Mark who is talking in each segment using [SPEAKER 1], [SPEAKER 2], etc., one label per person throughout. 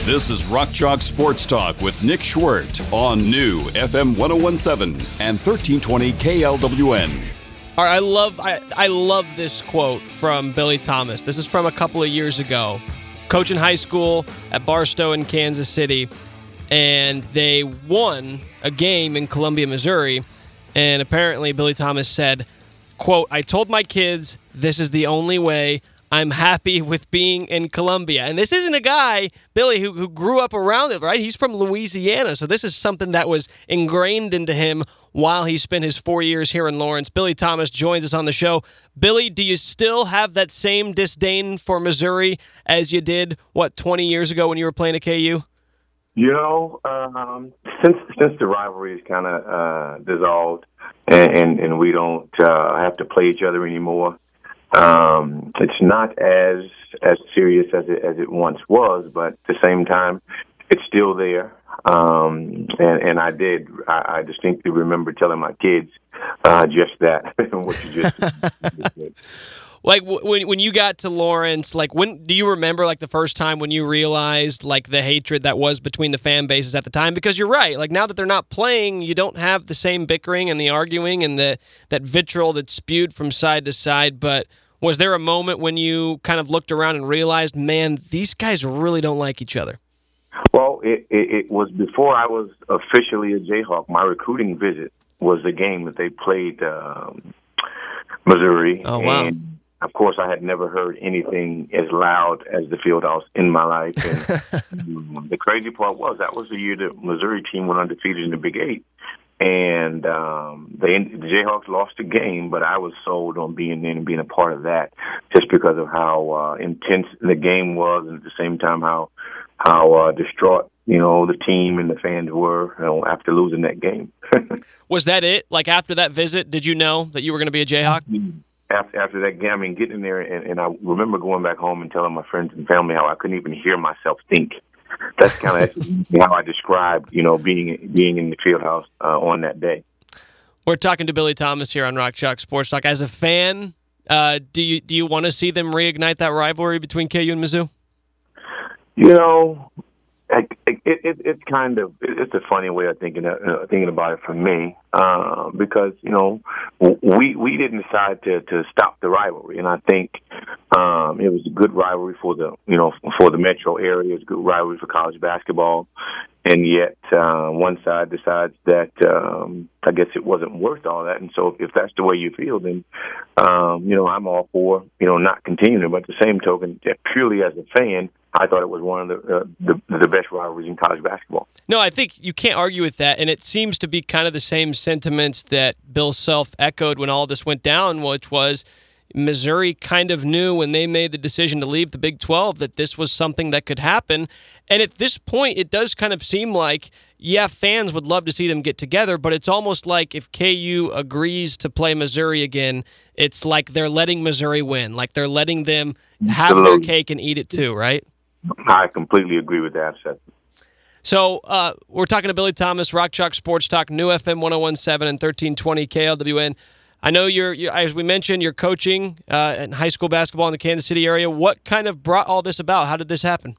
[SPEAKER 1] This is Rock Chalk Sports Talk with Nick Schwerdt on New FM 1017 and 1320 KLWN.
[SPEAKER 2] All right, I love this quote from Billy Thomas. This is from a couple of years ago. Coaching high school at Barstow in Kansas City, and they won a game in Columbia, Missouri, and apparently Billy Thomas said, quote, "I told my kids this is the only way. I'm happy with being in Columbia." And this isn't a guy, Billy, who grew up around it, right? He's from Louisiana, so this is something that was ingrained into him while he spent his 4 years here in Lawrence. Billy Thomas joins us on the show. Billy, do you still have that same disdain for Missouri as you did, 20 years ago when you were playing at KU?
[SPEAKER 3] You know, since the rivalry is kind of dissolved and we don't have to play each other anymore, it's not as serious as it once was, but at the same time, it's still there. And I distinctly remember telling my kids just that, what you just did.
[SPEAKER 2] Like when you got to Lawrence, like when do you remember like the first time when you realized like the hatred that was between the fan bases at the time? Because you're right, like now that they're not playing, you don't have the same bickering and the arguing and that vitriol that's spewed from side to side. But was there a moment when you kind of looked around and realized, man, these guys really don't like each other?
[SPEAKER 3] Well, it was before I was officially a Jayhawk. My recruiting visit was the game that they played Missouri.
[SPEAKER 2] Oh, wow.
[SPEAKER 3] And of course, I had never heard anything as loud as the Fieldhouse in my life. And the crazy part was that was the year the Missouri team went undefeated in the Big Eight. And the Jayhawks lost the game, but I was sold on being there and being a part of that just because of how intense the game was, and at the same time how distraught, the team and the fans were, after losing that game.
[SPEAKER 2] Was that it? Like after that visit, did you know that you were going to be a Jayhawk?
[SPEAKER 3] After that game, I mean, getting there, and I remember going back home and telling my friends and family how I couldn't even hear myself think. That's kind of how I described, being in the Fieldhouse on that day.
[SPEAKER 2] We're talking to Billy Thomas here on Rock Chalk Sports Talk. As a fan, do you want to see them reignite that rivalry between KU and Mizzou?
[SPEAKER 3] It's a funny way of thinking about it for me, because we didn't decide to stop the rivalry, and I think it was a good rivalry for the metro area. It's a good rivalry for college basketball, and yet one side decides that I guess it wasn't worth all that, and so if that's the way you feel, then I'm all for not continuing. But at the same token, purely as a fan, I thought it was one of the best rivalries in college basketball.
[SPEAKER 2] No, I think you can't argue with that, and it seems to be kind of the same sentiments that Bill Self echoed when all this went down, which was Missouri kind of knew when they made the decision to leave the Big 12 that this was something that could happen. And at this point, it does kind of seem like, yeah, fans would love to see them get together, but it's almost like if KU agrees to play Missouri again, it's like they're letting Missouri win, like they're letting them have their cake and eat it too, right?
[SPEAKER 3] I completely agree with that, Seth.
[SPEAKER 2] So we're talking to Billy Thomas, Rock Chalk Sports Talk, New FM 1017 and 1320 KLWN. I know you're, as we mentioned, you're coaching in high school basketball in the Kansas City area. What kind of brought all this about? How did this happen?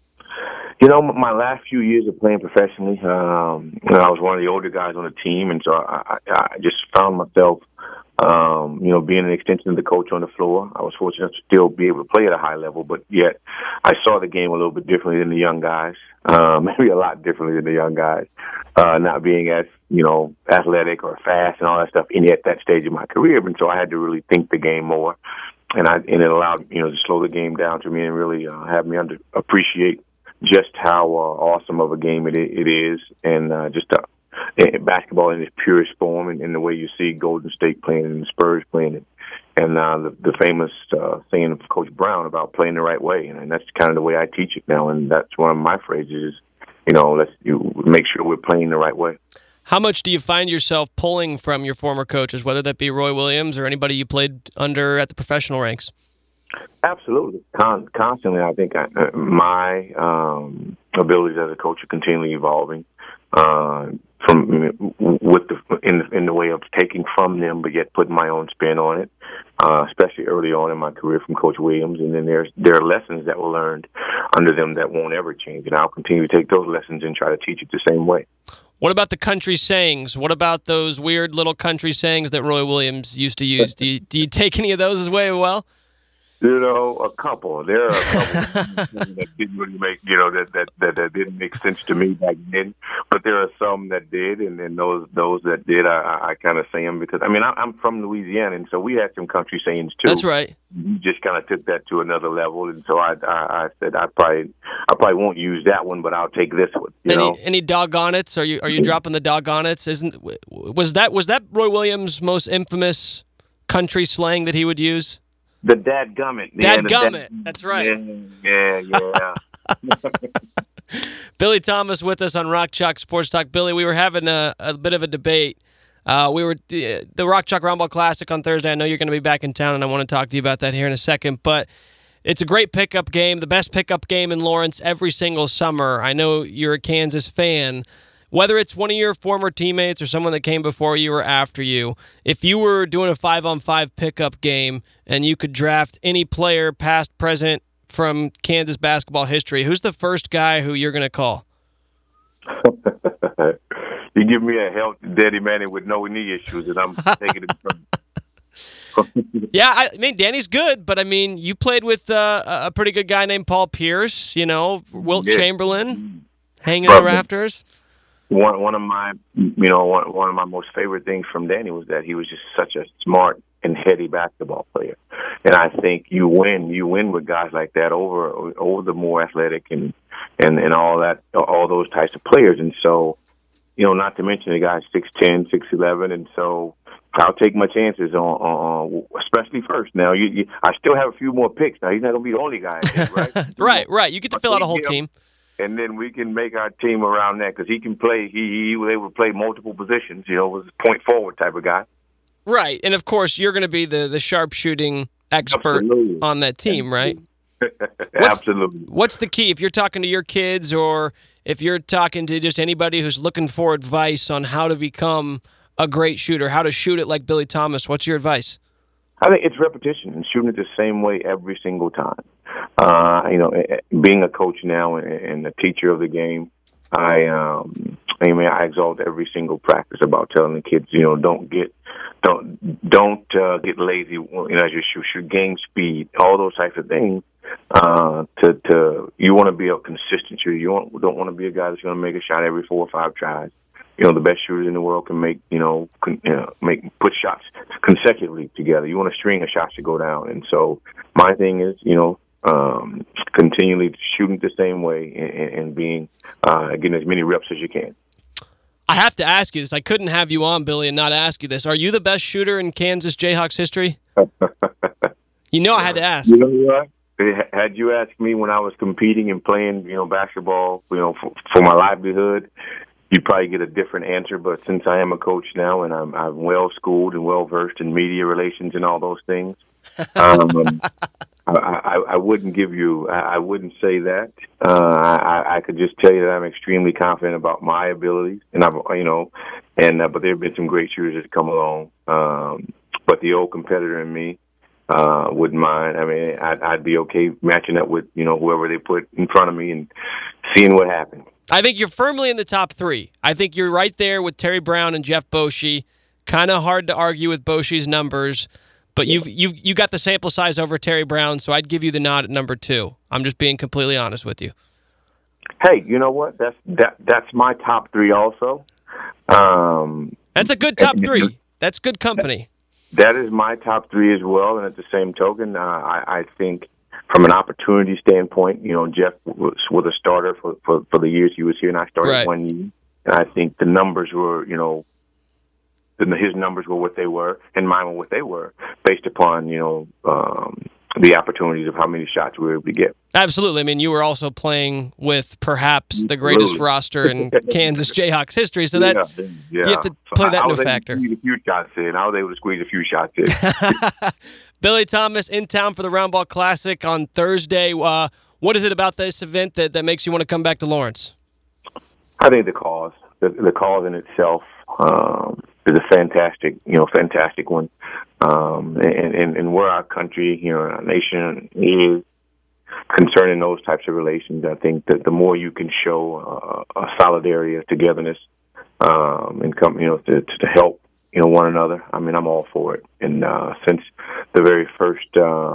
[SPEAKER 3] My last few years of playing professionally, I was one of the older guys on the team, and so I just found myself, being an extension of the coach on the floor. I was fortunate to still be able to play at a high level, but yet I saw the game a little bit differently than the young guys, maybe a lot differently than the young guys, not being as, athletic or fast and all that stuff at that stage of my career. And so I had to really think the game more, and it allowed, to slow the game down to me and really have me appreciate just how awesome of a game it is, and basketball in its purest form, and in the way you see Golden State playing and the Spurs playing it, and the famous saying of Coach Brown about playing the right way, and that's kind of the way I teach it now, and that's one of my phrases is, let's make sure we're playing the right way.
[SPEAKER 2] How much do you find yourself pulling from your former coaches, whether that be Roy Williams or anybody you played under at the professional ranks?
[SPEAKER 3] Absolutely. Constantly, I think my abilities as a coach are continually evolving. In the way of taking from them, but yet putting my own spin on it, especially early on in my career from Coach Williams. And then there are lessons that were learned under them that won't ever change. And I'll continue to take those lessons and try to teach it the same way.
[SPEAKER 2] What about the country sayings? What about those weird little country sayings that Roy Williams used to use? Do you take any of those as well?
[SPEAKER 3] You know, a couple. There are a couple that didn't really make, that didn't make sense to me back then. But there are some that did, and then those that did, I kind of say them because I'm from Louisiana, and so we had some country sayings too.
[SPEAKER 2] That's right.
[SPEAKER 3] We just kind of took that to another level, and so I said I probably won't use that one, but I'll take this one.
[SPEAKER 2] Any doggone it's? Are you dropping the doggone it's? Was that Roy Williams' most infamous country slang that he would use?
[SPEAKER 3] The dadgummit.
[SPEAKER 2] Dadgummit. That's right.
[SPEAKER 3] Yeah.
[SPEAKER 2] Billy Thomas with us on Rock Chalk Sports Talk. Billy, we were having a bit of a debate. The Rock Chalk Roundball Classic on Thursday. I know you're going to be back in town, and I want to talk to you about that here in a second. But it's a great pickup game, the best pickup game in Lawrence every single summer. I know you're a Kansas fan. Whether it's one of your former teammates or someone that came before you or after you, if you were doing a 5-on-5 pickup game and you could draft any player, past, present, from Kansas basketball history, who's the first guy who you're going to call?
[SPEAKER 3] You give me a healthy Daddy Manning with no knee issues, and I'm taking it from.
[SPEAKER 2] Yeah, Danny's good, but you played with a pretty good guy named Paul Pierce. Wilt Chamberlain, hanging in the rafters.
[SPEAKER 3] One of my most favorite things from Danny was that he was just such a smart and heady basketball player, and I think you win with guys like that over the more athletic and all those types of players. And so, not to mention the guy's 6'10", 6'11", and so I'll take my chances on especially first. Now, I still have a few more picks. Now he's not going to be the only guy, right?
[SPEAKER 2] Right. You get to fill out a whole team.
[SPEAKER 3] And then we can make our team around that because he can play. He was able to play multiple positions. Was a point forward type of guy.
[SPEAKER 2] Right, and of course you're going to be the sharpshooting expert on that team, right?
[SPEAKER 3] Absolutely.
[SPEAKER 2] What's the key if you're talking to your kids or if you're talking to just anybody who's looking for advice on how to become a great shooter, how to shoot it like Billy Thomas? What's your advice?
[SPEAKER 3] I think it's repetition and shooting it the same way every single time. Being a coach now and a teacher of the game, I exalt every single practice about telling the kids, don't get lazy. As you shoot, game speed, all those types of things. You want to be a consistent shooter. You don't want to be a guy that's going to make a shot every 4 or 5 tries. The best shooters in the world can put shots consecutively together. You want a string of shots to go down. And so my thing is, continually shooting the same way and being getting as many reps as you can.
[SPEAKER 2] I have to ask you this. I couldn't have you on, Billy, and not ask you this. Are you the best shooter in Kansas Jayhawks history? I had to ask.
[SPEAKER 3] You know what? Had you asked me when I was competing and playing, basketball, for my livelihood, you'd probably get a different answer. But since I am a coach now and I'm well schooled and well versed in media relations and all those things, I wouldn't give you. I wouldn't say that. I could just tell you that I'm extremely confident about my abilities, and but there have been some great shooters that come along. But the old competitor in me wouldn't mind. I'd be okay matching up with whoever they put in front of me and seeing what happens.
[SPEAKER 2] I think you're firmly in the top 3. I think you're right there with Terry Brown and Jeff Boschee. Kind of hard to argue with Boschee's numbers. But you got the sample size over Terry Brown, so I'd give you the nod at number 2. I'm just being completely honest with you.
[SPEAKER 3] Hey, you know what? That's my top 3 also.
[SPEAKER 2] That's a good top 3. That's good company.
[SPEAKER 3] That is my top 3 as well. And at the same token, I think from an opportunity standpoint, Jeff was a starter for the years he was here, and I started 1 year. And I think the numbers were, his numbers were what they were, and mine were what they were, based upon the opportunities of how many shots we were able to get.
[SPEAKER 2] Absolutely. You were also playing with perhaps the greatest roster in Kansas Jayhawks history, so that you have to play that into factor.
[SPEAKER 3] I was able to squeeze a few shots in.
[SPEAKER 2] Billy Thomas in town for the Roundball Classic on Thursday. What is it about this event that makes you want to come back to Lawrence?
[SPEAKER 3] I think the cause. The cause in itself is a fantastic one. And where our country, our nation is, concerning those types of relations. I think that the more you can show a solidarity, a togetherness, and come, to help, one another. I mean, I'm all for it. And since the very first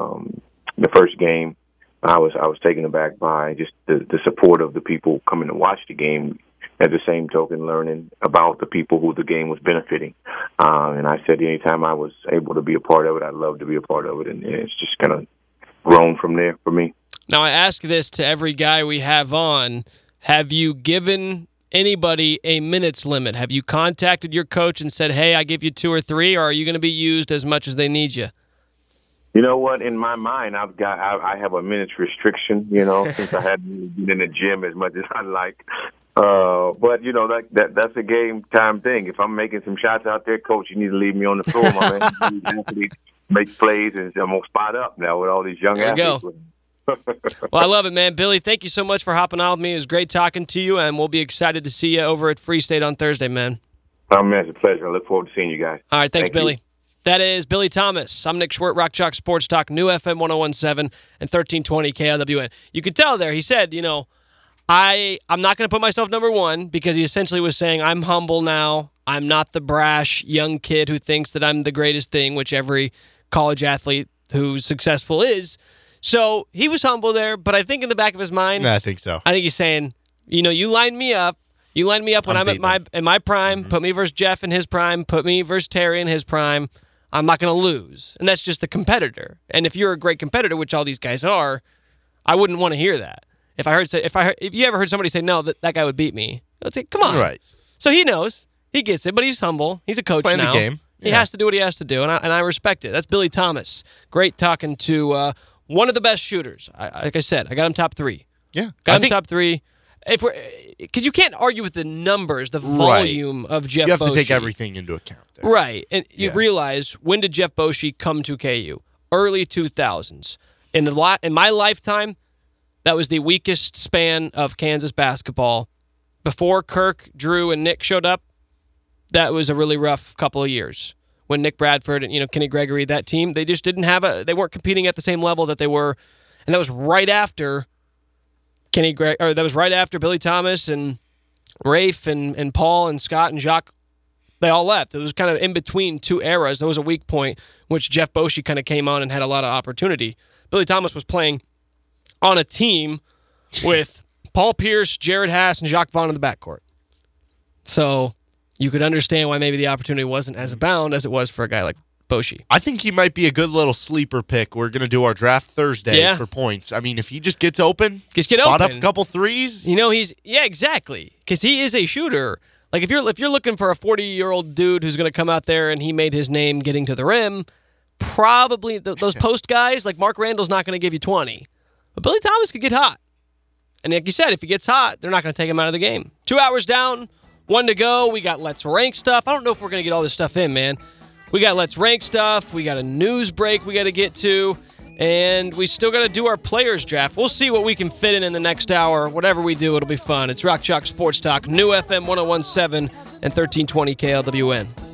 [SPEAKER 3] game, I was taken aback by just the support of the people coming to watch the game. At the same token, learning about the people who the game was benefiting. And I said anytime I was able to be a part of it, I'd love to be a part of it. And it's just kind of grown from there for me.
[SPEAKER 2] Now, I ask this to every guy we have on. Have you given anybody a minutes limit? Have you contacted your coach and said, hey, I give you 2 or 3, or are you going to be used as much as they need you?
[SPEAKER 3] You know what? In my mind, I have a minutes restriction, since I hadn't been in the gym as much as I'd like. But that's a game time thing. If I'm making some shots out there, coach, you need to leave me on the floor, my man. You need to make plays, and I'm gonna spot up now with all these young athletes.
[SPEAKER 2] Well, I love it, man. Billy, thank you so much for hopping on with me. It was great talking to you, and we'll be excited to see you over at Free State on Thursday, man.
[SPEAKER 3] Oh, man, it's a pleasure. I look forward to seeing you guys.
[SPEAKER 2] All right, thanks, Billy.
[SPEAKER 3] You.
[SPEAKER 2] That is Billy Thomas. I'm Nick Schwerdt, Rock Chalk Sports Talk, New FM 101.7 and 1320 KLWN. You could tell there, he said, I'm not going to put myself number 1 because he essentially was saying, I'm humble now. I'm not the brash young kid who thinks that I'm the greatest thing, which every college athlete who's successful is. So he was humble there, but I think in the back of his mind,
[SPEAKER 4] I think so.
[SPEAKER 2] I think he's saying, you line me up. You line me up when I'm in my prime, Put me versus Jeff in his prime, put me versus Terry in his prime. I'm not going to lose. And that's just the competitor. And if you're a great competitor, which all these guys are, I wouldn't want to hear that. If you ever heard somebody say, no, that guy would beat me, I'd say, come on.
[SPEAKER 4] Right.
[SPEAKER 2] So he knows. He gets it, but he's humble. He's a coach
[SPEAKER 4] Playing
[SPEAKER 2] now.
[SPEAKER 4] The game.
[SPEAKER 2] He has to do what he has to do, and I respect it. That's Billy Thomas. Great talking to one of the best shooters. Like I said, I got him top 3.
[SPEAKER 4] Yeah.
[SPEAKER 2] Got him top 3. Because you can't argue with the numbers, the volume of Jeff Boschee.
[SPEAKER 4] You have to take everything into account there.
[SPEAKER 2] Right. And you realize, when did Jeff Boschee come to KU? Early 2000s. In my lifetime, that was the weakest span of Kansas basketball. Before Kirk, Drew, and Nick showed up, that was a really rough couple of years. When Nick Bradford and Kenny Gregory, that team, they just didn't they weren't competing at the same level that they were. And that was right after that was right after Billy Thomas and Rafe and Paul and Scott and Jacques, they all left. It was kind of in between 2 eras. There was a weak point which Jeff Boschee kind of came on and had a lot of opportunity. Billy Thomas was playing on a team with Paul Pierce, Jared Haas, and Jacques Vaughn in the backcourt. So you could understand why maybe the opportunity wasn't as abound as it was for a guy like Boschee.
[SPEAKER 4] I think he might be a good little sleeper pick. We're going to do our draft Thursday for points. I mean, if he just gets open, spot up a couple threes.
[SPEAKER 2] Exactly. Because he is a shooter. Like if you're looking for a 40-year-old dude who's going to come out there and he made his name getting to the rim, probably those post guys like Mark Randall's not going to give you 20. But Billy Thomas could get hot. And like you said, if he gets hot, they're not going to take him out of the game. 2 hours down, 1 to go. We got Let's Rank stuff. I don't know if we're going to get all this stuff in, man. We got Let's Rank stuff. We got a news break we got to get to. And we still got to do our players draft. We'll see what we can fit in the next hour. Whatever we do, it'll be fun. It's Rock Chalk Sports Talk, New FM 101.7 and 1320 KLWN.